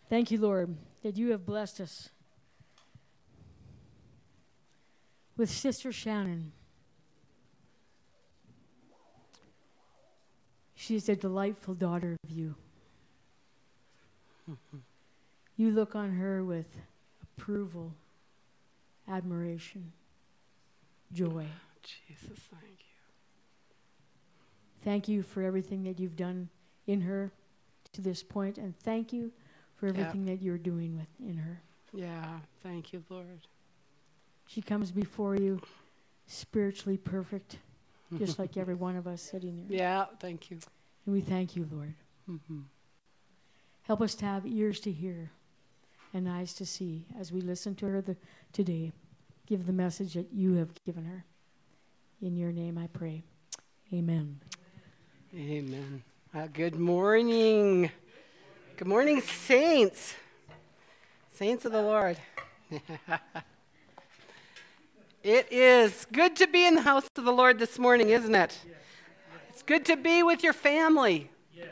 Thank you, Lord, that you have blessed us with Sister Shannon. She is a delightful daughter of you. You look on her with approval, admiration, joy. Jesus, thank you. Thank you for everything that you've done in her to this point, and thank you for everything that you're doing in her. Yeah, thank you, Lord. She comes before you spiritually perfect, just like every one of us sitting here. Yeah, thank you. And we thank you, Lord. Mm-hmm. Help us to have ears to hear and eyes to see as we listen to her today. Give the message that you have given her. In your name I pray. Amen. Amen. Good morning. Good morning, saints. Saints of the Lord. It is good to be in the house of the Lord this morning, isn't it? Yes. It's good to be with your family. Yes.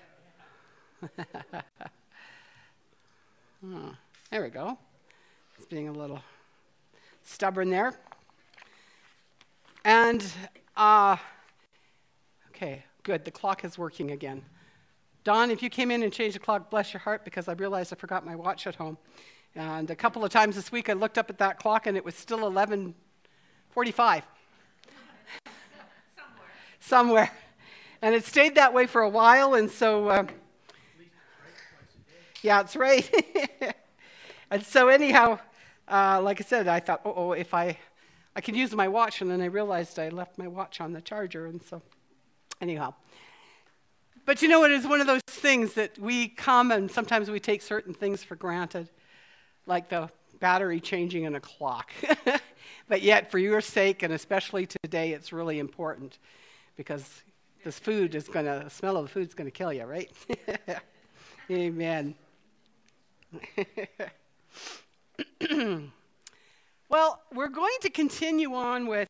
There we go. It's being a little stubborn there. And, okay, good. The clock is working again. Don, if you came in and changed the clock, bless your heart, because I realized I forgot my watch at home. And a couple of times this week I looked up at that clock and it was still 11:45. Somewhere. And it stayed that way for a while, and so, yeah, it's right. And so anyhow, like I said, I thought, if I could use my watch, and then I realized I left my watch on the charger, and so anyhow. But you know, it is one of those things that we come and sometimes we take certain things for granted, like the battery changing in a clock. But yet, for your sake, and especially today, it's really important because the smell of the food is going to kill you, right? Amen. Well, we're going to continue on with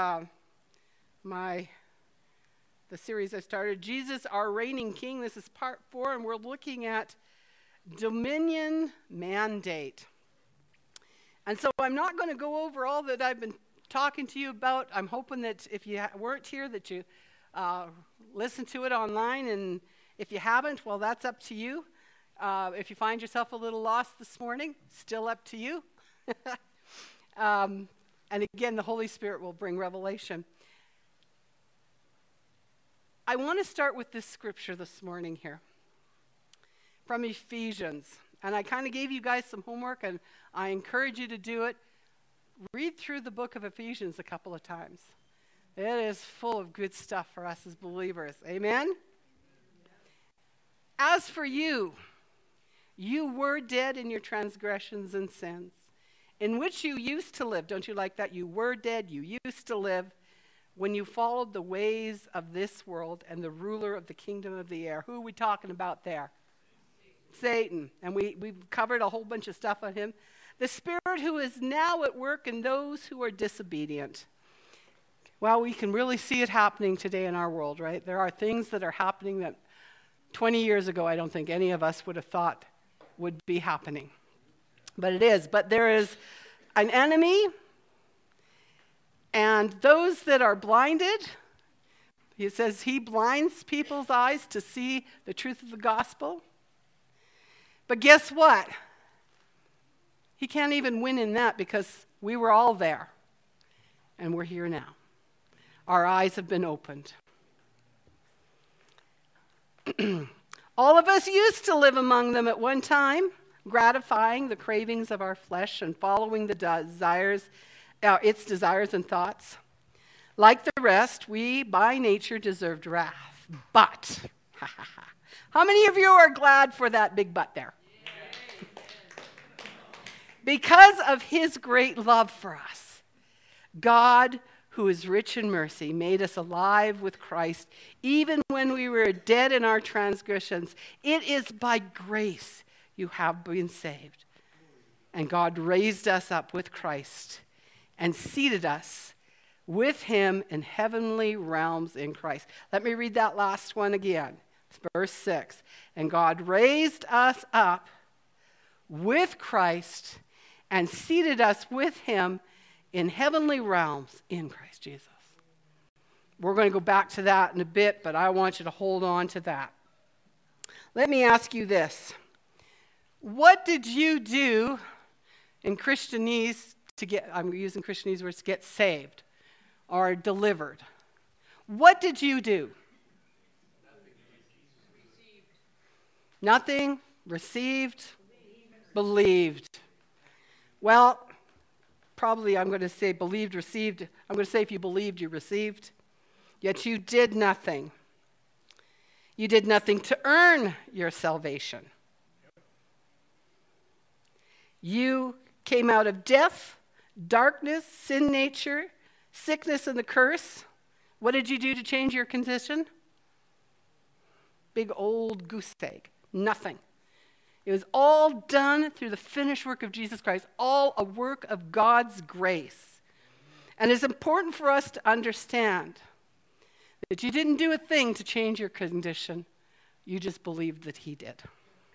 the series I started, Jesus, Our Reigning King. This is part 4, and we're looking at dominion mandate. And so I'm not going to go over all that I've been talking to you about. I'm hoping that if you weren't here, that you listen to it online, and if you haven't, well, that's up to you. If you find yourself a little lost this morning, still up to you. And again, the Holy Spirit will bring revelation. I want to start with this scripture this morning here from Ephesians. And I kind of gave you guys some homework, and I encourage you to do it. Read through the book of Ephesians a couple of times. It is full of good stuff for us as believers. Amen? As for you, you were dead in your transgressions and sins, in which you used to live. Don't you like that? You were dead, you used to live, when you followed the ways of this world and the ruler of the kingdom of the air. Who are we talking about there? Satan. And we've covered a whole bunch of stuff on him. The spirit who is now at work in those who are disobedient. Well, we can really see it happening today in our world, right? There are things that are happening that 20 years ago I don't think any of us would have thought would be happening. But it is. But there is an enemy, and those that are blinded, he says he blinds people's eyes to see the truth of the gospel. But guess what? He can't even win in that because we were all there, and we're here now. Our eyes have been opened. All of us used to live among them at one time, gratifying the cravings of our flesh and following the its desires and thoughts. Like the rest, we by nature deserved wrath. But, how many of you are glad for that big but there? Because of his great love for us, God, who is rich in mercy, made us alive with Christ, even when we were dead in our transgressions. It is by grace you have been saved. And God raised us up with Christ and seated us with him in heavenly realms in Christ. Let me read that last one again. Verse 6. And God raised us up with Christ and seated us with him in heavenly realms in Christ Jesus. We're going to go back to that in a bit, but I want you to hold on to that. Let me ask you this. What did you do in Christianese to get, I'm using Christianese words, to get saved or delivered? What did you do? Nothing. Received. Believed. Well, probably I'm going to say believed, received. I'm going to say if you believed, you received. Yet you did nothing. You did nothing to earn your salvation. You came out of death, darkness, sin nature, sickness, and the curse. What did you do to change your condition? Big old goose egg. Nothing. It was all done through the finished work of Jesus Christ, all a work of God's grace. And it's important for us to understand that you didn't do a thing to change your condition. You just believed that he did.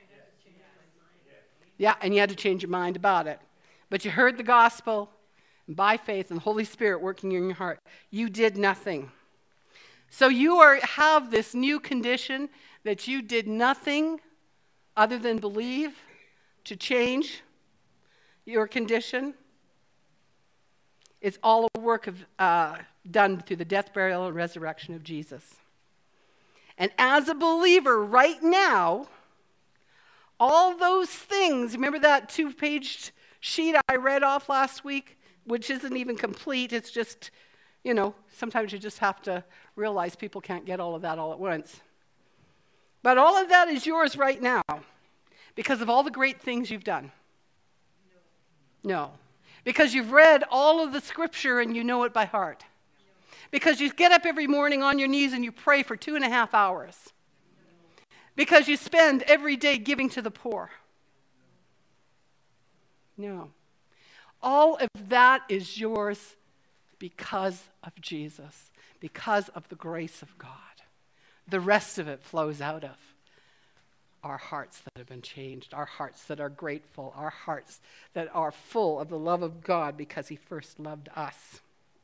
Yeah, and you had to change your mind about it. But you heard the gospel, and by faith and the Holy Spirit working in your heart, you did nothing. So you have this new condition that you did nothing other than believe to change your condition. It's all a work of done through the death, burial, and resurrection of Jesus. And as a believer right now, all those things, remember that 2-page sheet I read off last week, which isn't even complete, it's just, sometimes you just have to realize people can't get all of that all at once. But all of that is yours right now because of all the great things you've done. No. Because you've read all of the scripture and you know it by heart. Because you get up every morning on your knees and you pray for 2.5 hours. Because you spend every day giving to the poor. No. All of that is yours because of Jesus, because of the grace of God. The rest of it flows out of our hearts that have been changed, our hearts that are grateful, our hearts that are full of the love of God because he first loved us.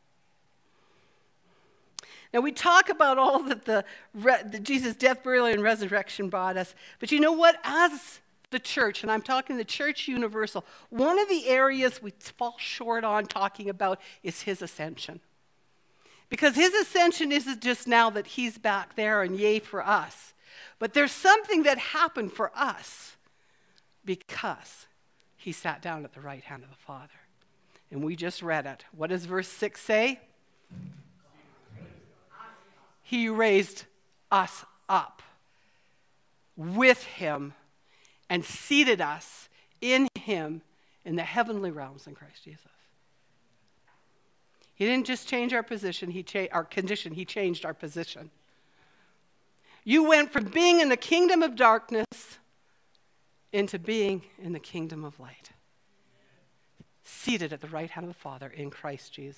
Now, we talk about all that the Jesus' death, burial, and resurrection brought us. But you know what? As the church, and I'm talking the church universal, one of the areas we fall short on talking about is his ascension. Because his ascension isn't just now that he's back there and yay for us. But there's something that happened for us because he sat down at the right hand of the Father. And we just read it. What does verse 6 say? He raised us up with him and seated us in him in the heavenly realms in Christ Jesus. He didn't just change our position, our condition, he changed our position. You went from being in the kingdom of darkness into being in the kingdom of light. Seated at the right hand of the Father in Christ Jesus.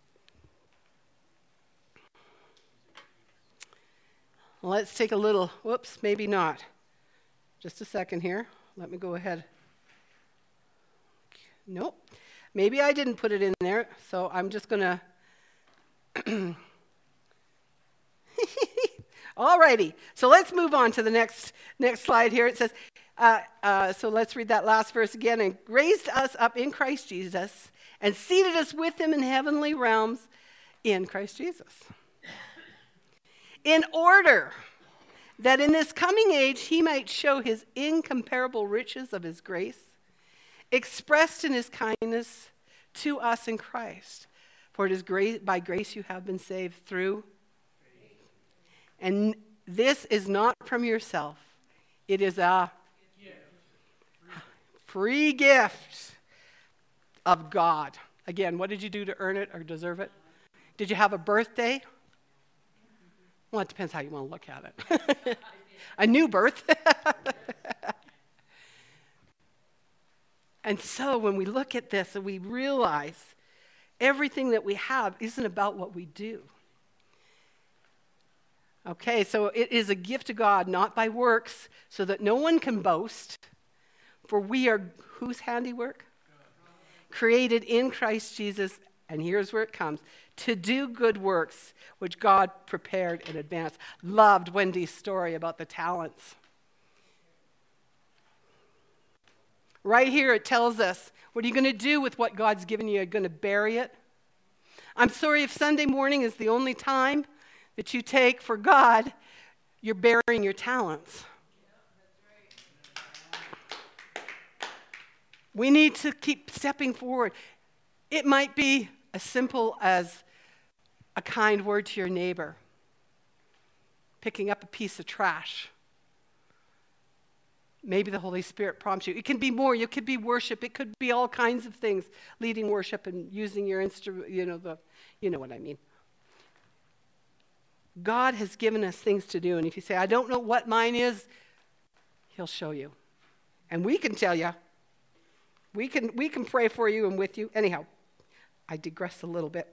Let's take a little, maybe not. Just a second here. Let me go ahead. Nope. Maybe I didn't put it in there, so I'm just going to... Alrighty. So let's move on to the next slide here. It says, so let's read that last verse again. And raised us up in Christ Jesus and seated us with him in heavenly realms in Christ Jesus. In order that in this coming age he might show his incomparable riches of his grace, expressed in his kindness to us in Christ. For it is by grace you have been saved through. And this is not from yourself. It is a free gift of God. Again, what did you do to earn it or deserve it? Did you have a birthday? Well, it depends how you want to look at it. A new birth. And so when we look at this and we realize everything that we have isn't about what we do. Okay, so it is a gift to God, not by works, so that no one can boast. For we are whose handiwork? Created in Christ Jesus, and here's where it comes, to do good works, which God prepared in advance. Loved Wendy's story about the talents. Right here it tells us, what are you going to do with what God's given you? Are you going to bury it? I'm sorry if Sunday morning is the only time that you take for God, you're burying your talents. We need to keep stepping forward. It might be as simple as a kind word to your neighbor, picking up a piece of trash. Maybe the Holy Spirit prompts you. It can be more. It could be worship. It could be all kinds of things, leading worship and using your instrument, you know what I mean. God has given us things to do, and if you say, I don't know what mine is, he'll show you. And we can tell you. We can pray for you and with you. Anyhow, I digress a little bit.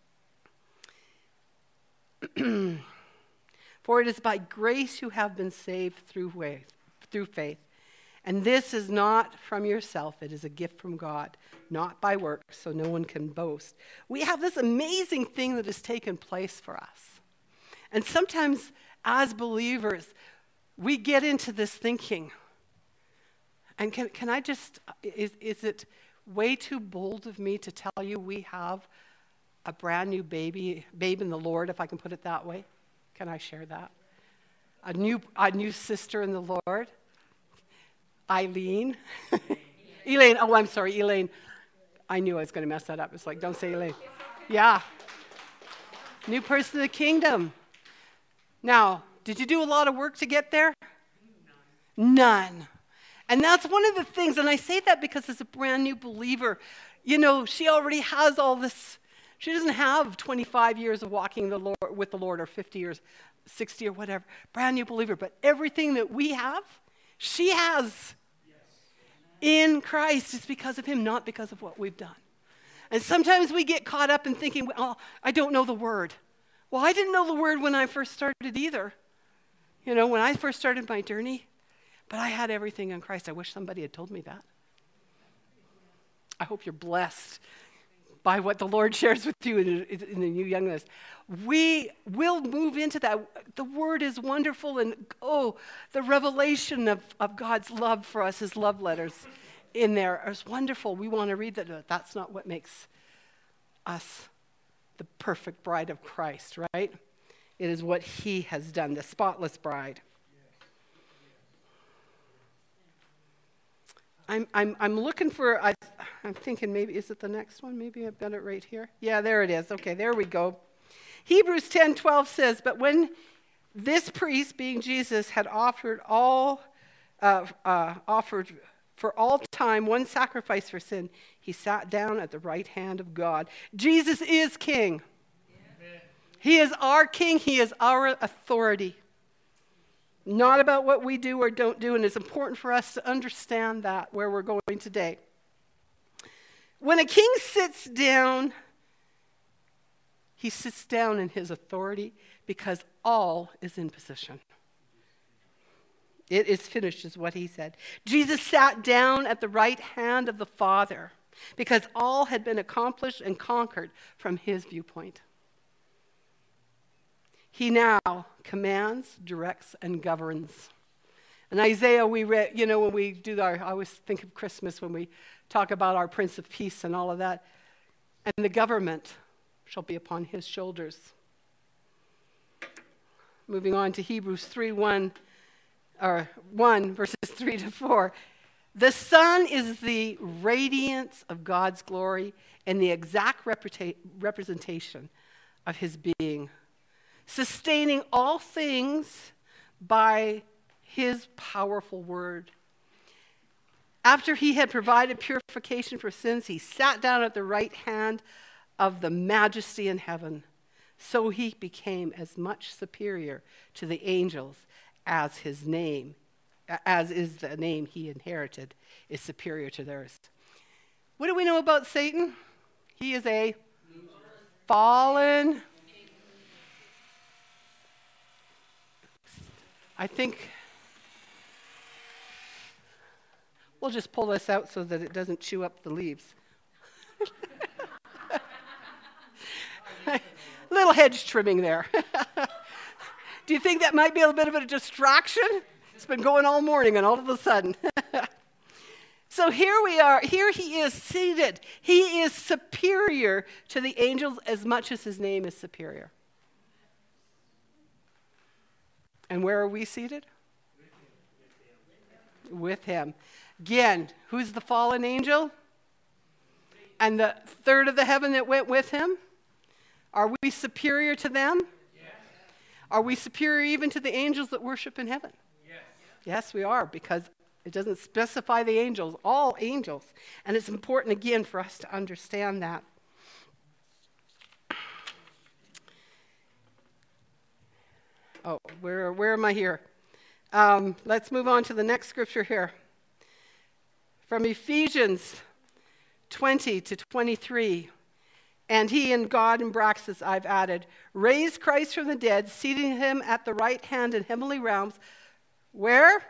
For it is by grace you have been saved through faith. And this is not from yourself. It is a gift from God, not by works, so no one can boast. We have this amazing thing that has taken place for us. And sometimes as believers, we get into this thinking. And can I just, is it way too bold of me to tell you we have a brand new babe in the Lord, if I can put it that way? Can I share that? A new sister in the Lord. Elaine. Oh, I'm sorry, Elaine. I knew I was going to mess that up. It's like, don't say Elaine. Yeah. New person of the kingdom. Now, did you do a lot of work to get there? None. And that's one of the things, and I say that because as a brand new believer, she already has all this. She doesn't have 25 years of walking with the Lord, or 50 years, 60 or whatever. Brand new believer. But everything that we have, she has in Christ. It's because of him, not because of what we've done. And sometimes we get caught up in thinking, well, I don't know the word. Well, I didn't know the word when I first started either. When I first started my journey. But I had everything in Christ. I wish somebody had told me that. I hope you're blessed by what the Lord shares with you in the new youngness. We will move into that. The word is wonderful, and the revelation of God's love for us, his love letters in there is wonderful. We want to read that, but that's not what makes us the perfect bride of Christ, right? It is what he has done, the spotless bride. I'm looking for, I'm thinking maybe, is it the next one? Maybe I've got it right here. Yeah, there it is. Okay, there we go. Hebrews 10:12 says, but when this priest, being Jesus, had offered for all time one sacrifice for sin, he sat down at the right hand of God. Jesus is King. Amen. He is our King. He is our authority. Not about what we do or don't do, and it's important for us to understand that where we're going today. When a king sits down, he sits down in his authority because all is in position. It is finished, is what he said. Jesus sat down at the right hand of the Father because all had been accomplished and conquered from his viewpoint. He now commands, directs, and governs. In Isaiah, we read, when we do I always think of Christmas when we talk about our Prince of Peace and all of that. And the government shall be upon his shoulders. Moving on to Hebrews 1 verses 3 to 4. The Son is the radiance of God's glory and the exact representation of his being, sustaining all things by his powerful word. After he had provided purification for sins, he sat down at the right hand of the majesty in heaven. So he became as much superior to the angels as is the name he inherited is superior to theirs. What do we know about Satan? He is a fallen. I think We'll just pull this out so that it doesn't chew up the leaves. Little hedge trimming there. Do you think that might be a bit of a distraction? It's been going all morning and all of a sudden. So here we are. Here he is seated. He is superior to the angels as much as his name is superior. And where are we seated? With him. Again, who's the fallen angel? And the third of the heaven that went with him? Are we superior to them? Yes. Are we superior even to the angels that worship in heaven? Yes. Yes, we are, because it doesn't specify the angels, all angels. And it's important, again, for us to understand that. Oh, where am I here? Let's move on to the next scripture here. From Ephesians 20 to 23. And he, in God, in brackets I've added, raised Christ from the dead, seating him at the right hand in heavenly realms. Where?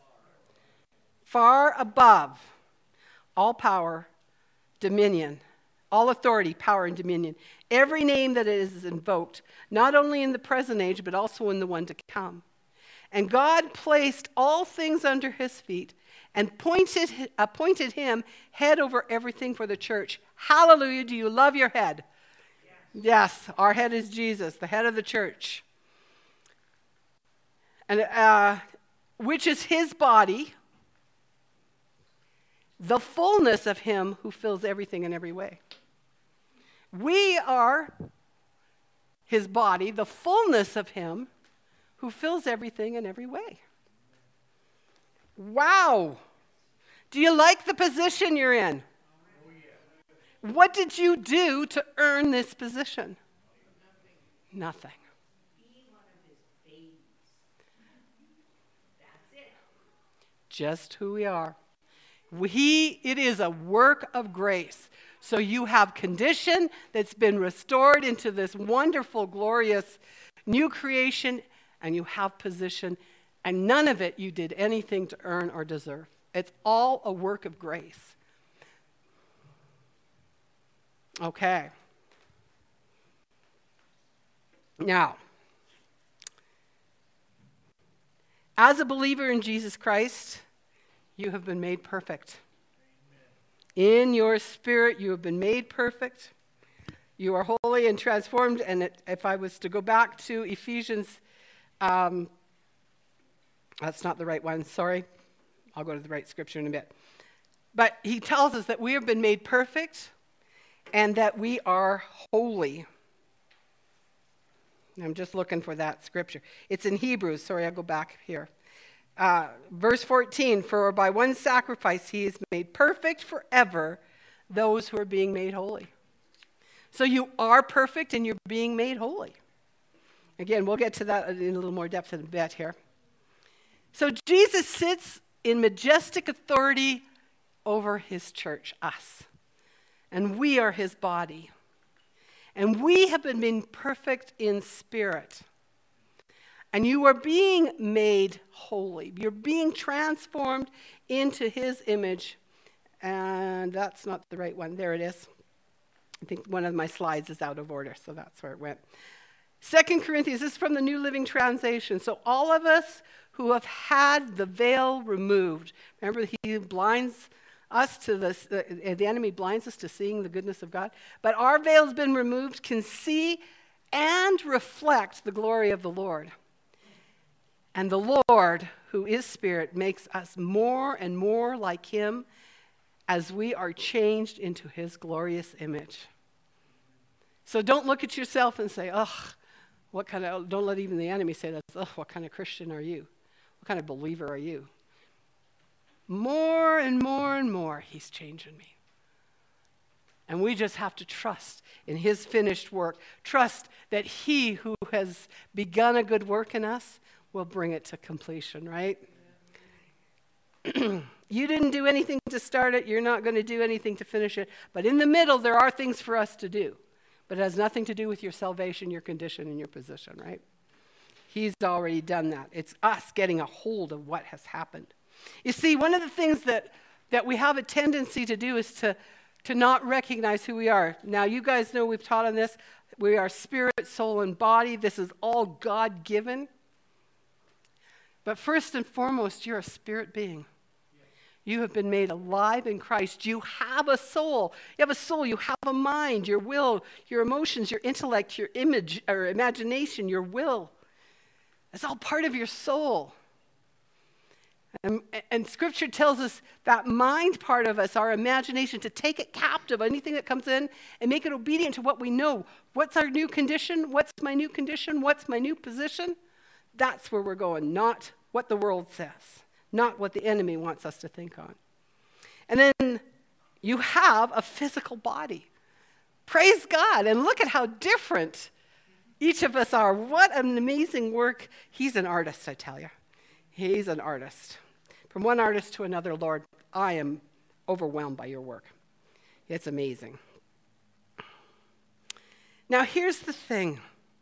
Far above all power, dominion, all authority, power, and dominion. Every name that is invoked, not only in the present age, but also in the one to come. And God placed all things under his feet and appointed him head over everything for the church. Hallelujah. Do you love your head? Yes, our head is Jesus, the head of the church. And which is his body, the fullness of him who fills everything in every way. We are his body, the fullness of him who fills everything in every way. Wow. Do you like the position you're in? Oh, yeah. What did you do to earn this position? Nothing. Be one of his babies. That's it. Just who we are. It is a work of grace. So you have condition that's been restored into this wonderful, glorious new creation, and you have position, and none of it you did anything to earn or deserve. It's all a work of grace. Okay. Now, as a believer in Jesus Christ, you have been made perfect. In your spirit, you have been made perfect. You are holy and transformed. And if I was to go back to Ephesians, that's not the right one, sorry. I'll go to the right scripture in a bit. But he tells us that we have been made perfect and that we are holy. I'm just looking for that scripture. It's in Hebrews. Sorry, I'll go back here. Verse 14, for by one sacrifice he has made perfect forever those who are being made holy. So you are perfect and you're being made holy. Again, we'll get to that in a little more depth in a bit here. So Jesus sits in majestic authority over his church, us. And we are his body. And we have been made perfect in spirit. And you are being made holy. You're being transformed into his image. And that's not the right one. There it is. I think one of my slides is out of order, so that's where it went. 2 Corinthians, this is from the New Living Translation. So all of us who have had the veil removed, remember he blinds us to this, the enemy blinds us to seeing the goodness of God, but our veil has been removed, can see and reflect the glory of the Lord. And the Lord, who is Spirit, makes us more and more like him as we are changed into his glorious image. So don't look at yourself and say, don't let even the enemy say that, what kind of Christian are you? What kind of believer are you? More and more and more, he's changing me. And we just have to trust in his finished work. Trust that he who has begun a good work in us will bring it to completion, right? You didn't do anything to start it. You're not going to do anything to finish it. But in the middle, there are things for us to do. But it has nothing to do with your salvation, your condition, and your position, right? He's already done that. It's us getting a hold of what has happened. You see, one of the things that that we have a tendency to do is to not recognize who we are. Now, you guys know we've taught on this. We are spirit, soul, and body. This is all God-given. But first and foremost, you're a spirit being. You have been made alive in Christ. You have a soul. You have a soul. You have a mind, your will, your emotions, your intellect, your image or imagination, your will. It's all part of your soul. And Scripture tells us that mind part of us, our imagination, to take it captive, anything that comes in, and make it obedient to what we know. What's our new condition? What's my new condition? What's my new position? That's where we're going, not what the world says, not what the enemy wants us to think on. And then you have a physical body. Praise God, and look at how different each of us are. What an amazing work. He's an artist, I tell you. He's an artist. From one artist to another, Lord, I am overwhelmed by your work. It's amazing. Now, here's the thing.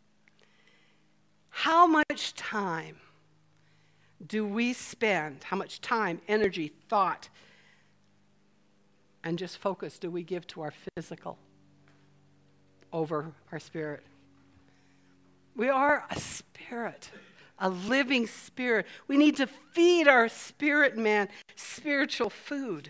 How much time do we spend, how much time, energy, thought, and just focus do we give to our physical over our spirit? We are a spirit. A living spirit. We need to feed our spirit man spiritual food.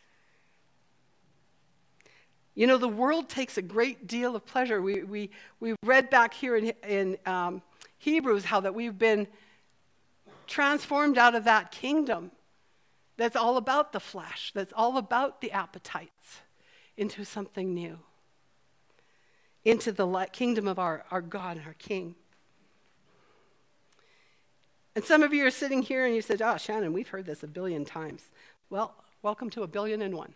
You know, the world takes a great deal of pleasure. We read back here in Hebrews how that we've been transformed out of that kingdom that's all about the flesh, that's all about the appetites, into something new, into the kingdom of our God and our King. And some of you are sitting here and you said, oh, Shannon, we've heard this 1 billion times. Well, welcome to 1,000,000,001.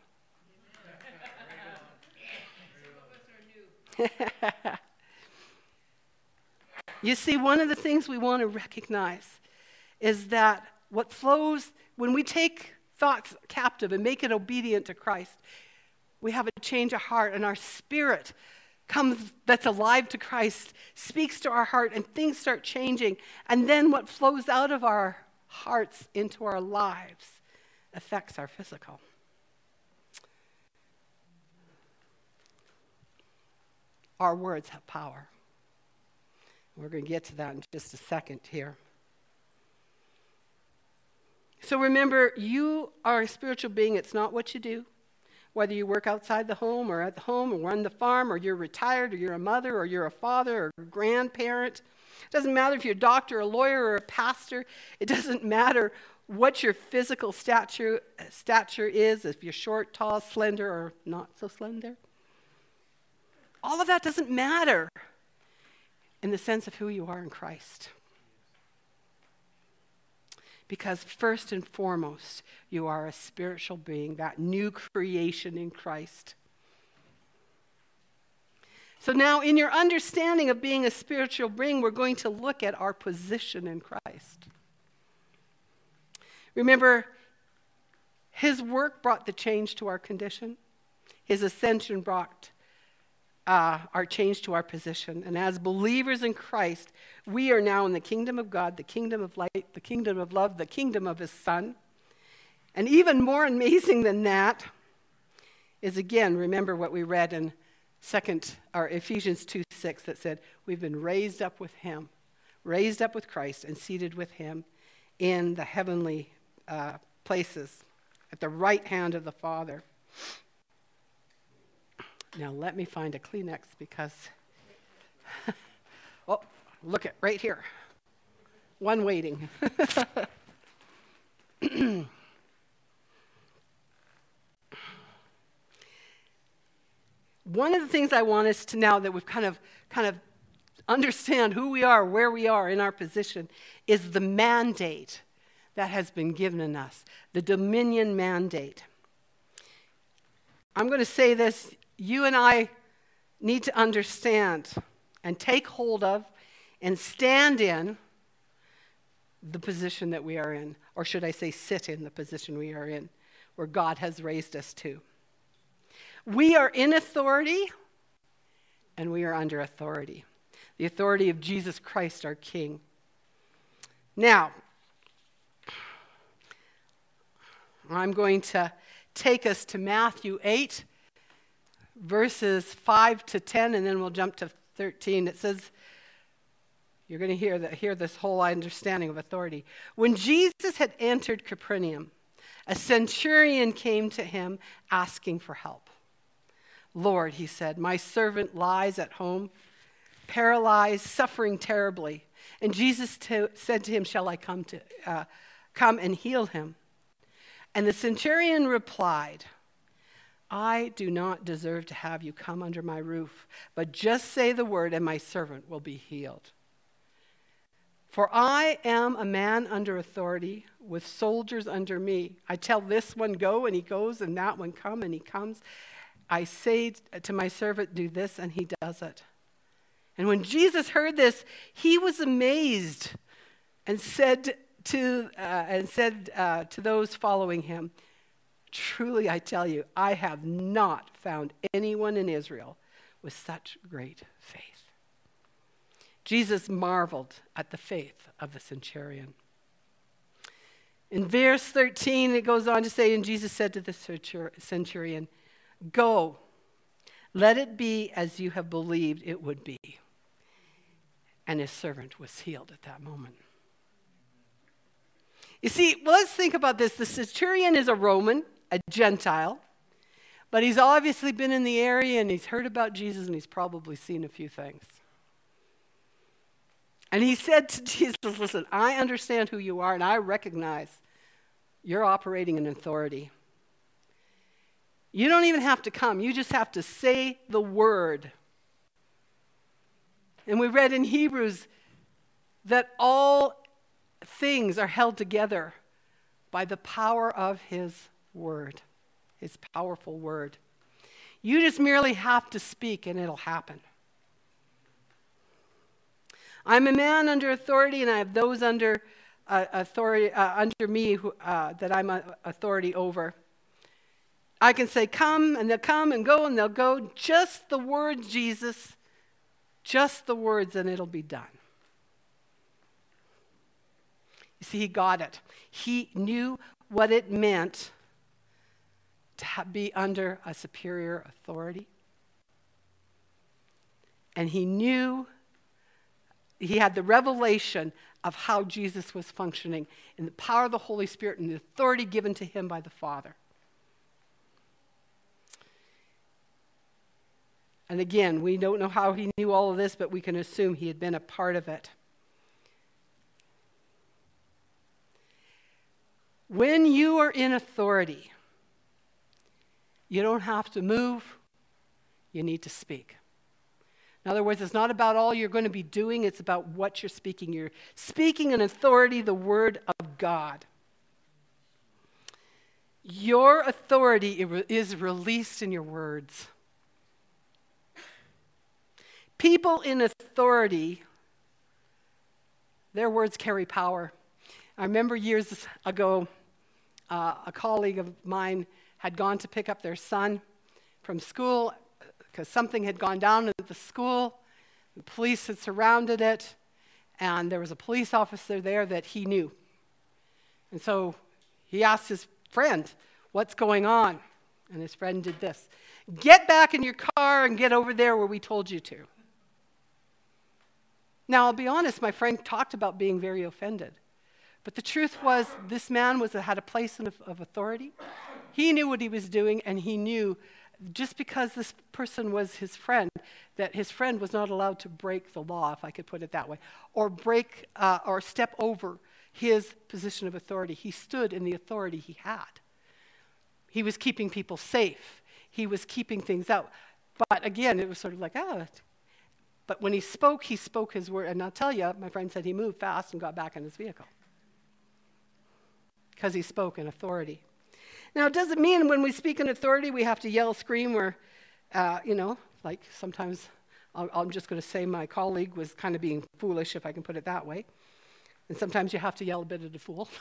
You see, one of the things we want to recognize is that what flows, when we take thoughts captive and make it obedient to Christ, we have a change of heart, and our spirit comes that's alive to Christ, speaks to our heart, and things start changing. And then what flows out of our hearts into our lives affects our physical. Our words have power. We're going to get to that in just a second here. So remember, you are a spiritual being. It's not what you do. Whether you work outside the home or at the home or run the farm, or you're retired, or you're a mother, or you're a father or a grandparent. It doesn't matter if you're a doctor, a lawyer, or a pastor. It doesn't matter what your physical stature is, if you're short, tall, slender, or not so slender. All of that doesn't matter in the sense of who you are in Christ. Because first and foremost, you are a spiritual being, that new creation in Christ. So now, in your understanding of being a spiritual being, we're going to look at our position in Christ. Remember, his work brought the change to our condition. His ascension brought our change to our position. And as believers in Christ, we are now in the kingdom of God, the kingdom of light, the kingdom of love, the kingdom of his Son. And even more amazing than that is, again, remember what we read in Ephesians 2:6 that said, we've been raised up with him, raised up with Christ, and seated with him in the heavenly places at the right hand of the Father. Now let me find a Kleenex because, oh, look at right here. One waiting. One of the things I want us to, now that we've kind of understand who we are, where we are in our position, is the mandate that has been given us, the dominion mandate. I'm going to say this. You and I need to understand and take hold of and stand in the position that we are in, or should I say sit in the position we are in, where God has raised us to. We are in authority, and we are under authority. The authority of Jesus Christ, our King. Now, I'm going to take us to Matthew 8, verses 5 to 10, and then we'll jump to 13. It says, you're going to hear this whole understanding of authority. When Jesus had entered Capernaum, a centurion came to him asking for help. "Lord," he said, "my servant lies at home, paralyzed, suffering terribly." And Jesus said to him, "Shall I come and heal him?" And the centurion replied, "I do not deserve to have you come under my roof, but just say the word and my servant will be healed. For I am a man under authority with soldiers under me. I tell this one, go, and he goes, and that one, come, and he comes. I say to my servant, do this, and he does it." And when Jesus heard this, he was amazed and said to those following him, "Truly I tell you, I have not found anyone in Israel with such great faith." Jesus marveled at the faith of the centurion. In verse 13, it goes on to say, and Jesus said to the centurion, "Go, let it be as you have believed it would be." And his servant was healed at that moment. You see, let's think about this. The centurion is a Roman, a Gentile, but he's obviously been in the area and he's heard about Jesus and he's probably seen a few things. And he said to Jesus, "Listen, I understand who you are and I recognize you're operating in authority. You don't even have to come. You just have to say the word." And we read in Hebrews that all things are held together by the power of his word, his powerful word. You just merely have to speak and it'll happen. "I'm a man under authority, and I have those under authority under me that I'm authority over. I can say, come, and they'll come, and go, and they'll go. Just the words, Jesus. Just the words, and it'll be done." You see, he got it. He knew what it meant to be under a superior authority. And he knew, he had the revelation of how Jesus was functioning in the power of the Holy Spirit and the authority given to him by the Father. And again, we don't know how he knew all of this, but we can assume he had been a part of it. When you are in authority, you don't have to move, you need to speak. In other words, it's not about all you're going to be doing, it's about what you're speaking. You're speaking in authority, the word of God. Your authority is released in your words. People in authority, their words carry power. I remember years ago, a colleague of mine had gone to pick up their son from school because something had gone down at the school. The police had surrounded it, and there was a police officer there that he knew. And so he asked his friend, "What's going on?" And his friend did this: "Get back in your car and get over there where we told you to." Now, I'll be honest, my friend talked about being very offended. But the truth was, this man had a place of authority. He knew what he was doing, and he knew, just because this person was his friend, that his friend was not allowed to break the law, if I could put it that way, or or step over his position of authority. He stood in the authority he had. He was keeping people safe. He was keeping things out. But again, it was sort of like, But when he spoke his word. And I'll tell you, my friend said he moved fast and got back in his vehicle because he spoke in authority. Now, it doesn't mean when we speak in authority we have to yell, scream, or, like sometimes I'm just going to say my colleague was kind of being foolish, if I can put it that way. And sometimes you have to yell a bit at the fool.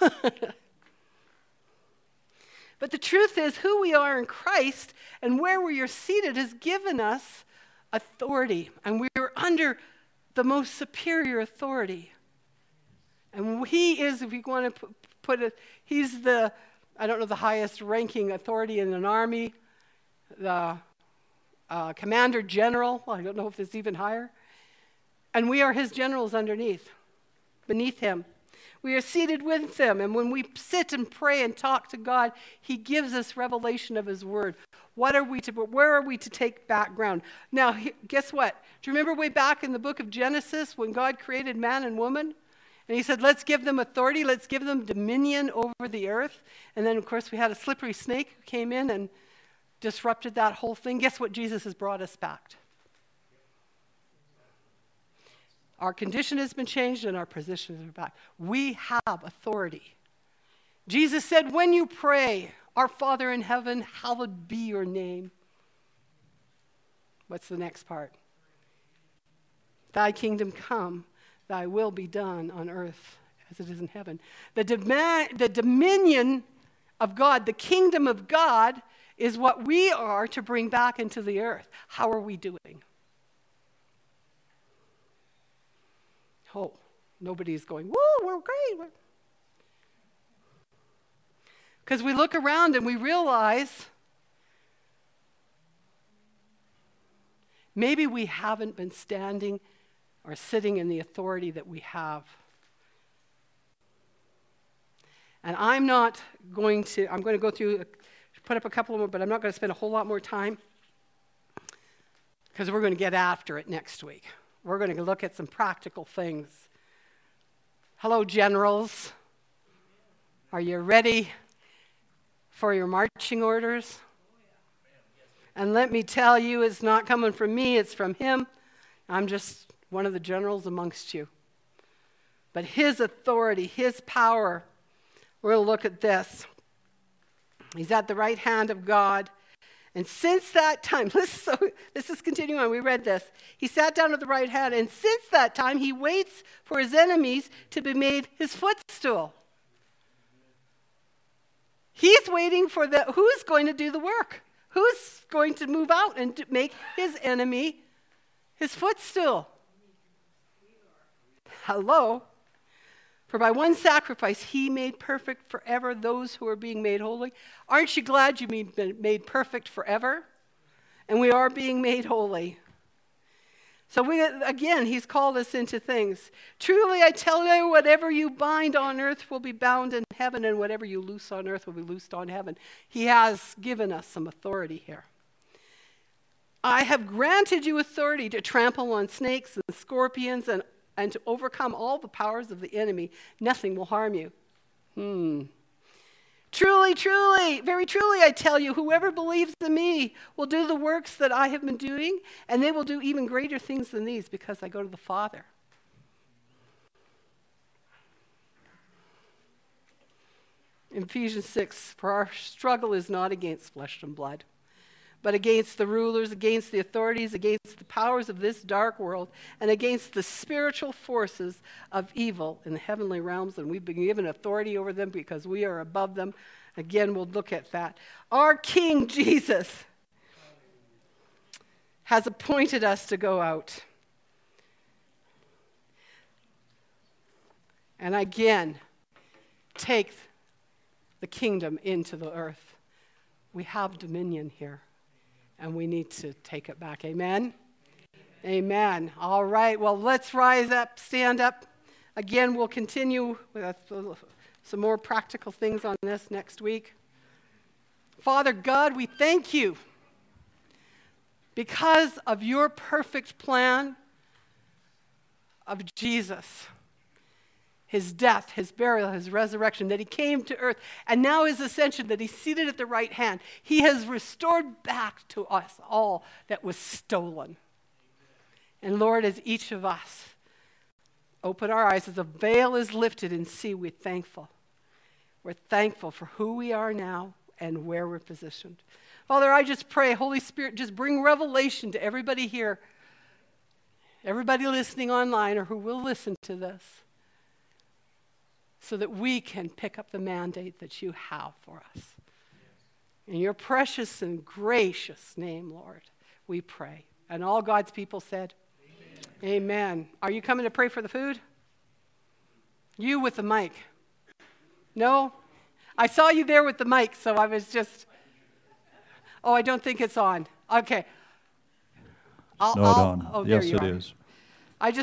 But the truth is, who we are in Christ and where we are seated has given us authority. And we are under the most superior authority. And he is, if you want to put it, he's the I don't know the highest ranking authority in an army, the commander general. Well, I don't know if it's even higher. And we are his generals beneath him. We are seated with him, and when we sit and pray and talk to God, he gives us revelation of his word. Where are we to take background? Now, guess what? Do you remember way back in the book of Genesis when God created man and woman? And he said, let's give them authority, let's give them dominion over the earth. And then, of course, we had a slippery snake who came in and disrupted that whole thing. Guess what? Jesus has brought us back. Our condition has been changed and our positions are back. We have authority. Jesus said, when you pray, our Father in heaven, hallowed be your name. What's the next part? Thy kingdom come, thy will be done on earth as it is in heaven. The dominion of God, the kingdom of God, is what we are to bring back into the earth. How are we doing? Oh, nobody's going, woo, we're great. Because we look around and we realize maybe we haven't been standing or sitting in the authority that we have. And I'm going to go through, put up a couple more, but I'm not going to spend a whole lot more time because we're going to get after it next week. We're going to look at some practical things. Hello, generals. Are you ready for your marching orders? And let me tell you, it's not coming from me, it's from him. I'm just one of the generals amongst you. But his authority, his power, we're going to look at this. He's at the right hand of God. And since that time, this is continuing on, we read this. He sat down at the right hand, and since that time, he waits for his enemies to be made his footstool. He's waiting for who's going to do the work? Who's going to move out and make his enemy his footstool? Hello? For by one sacrifice he made perfect forever those who are being made holy. Aren't you glad you've been made perfect forever? And we are being made holy. So he's called us into things. Truly I tell you, whatever you bind on earth will be bound in heaven, and whatever you loose on earth will be loosed on heaven. He has given us some authority here. I have granted you authority to trample on snakes and scorpions and to overcome all the powers of the enemy. Nothing will harm you. Truly, truly, very truly, I tell you, whoever believes in me will do the works that I have been doing, and they will do even greater things than these because I go to the Father. In Ephesians 6, for our struggle is not against flesh and blood, but against the rulers, against the authorities, against the powers of this dark world, and against the spiritual forces of evil in the heavenly realms. And we've been given authority over them because we are above them. Again, we'll look at that. Our King Jesus has appointed us to go out. And again, take the kingdom into the earth. We have dominion here. And we need to take it back. Amen? Amen. All right. Well, let's rise up, stand up. Again, we'll continue with some more practical things on this next week. Father God, we thank you because of your perfect plan of Jesus. His death, his burial, his resurrection, that he came to earth, and now his ascension, that he's seated at the right hand. He has restored back to us all that was stolen. And Lord, as each of us open our eyes, as the veil is lifted and see, we're thankful. We're thankful for who we are now and where we're positioned. Father, I just pray, Holy Spirit, just bring revelation to everybody here, everybody listening online or who will listen to this, so that we can pick up the mandate that you have for us. In your precious and gracious name, Lord, we pray. And all God's people said, Amen. Amen. Are you coming to pray for the food? You with the mic. No? I saw you there with the mic, so I was just, oh, I don't think it's on. Okay. It's not on. Oh, there Yes, you it are. is.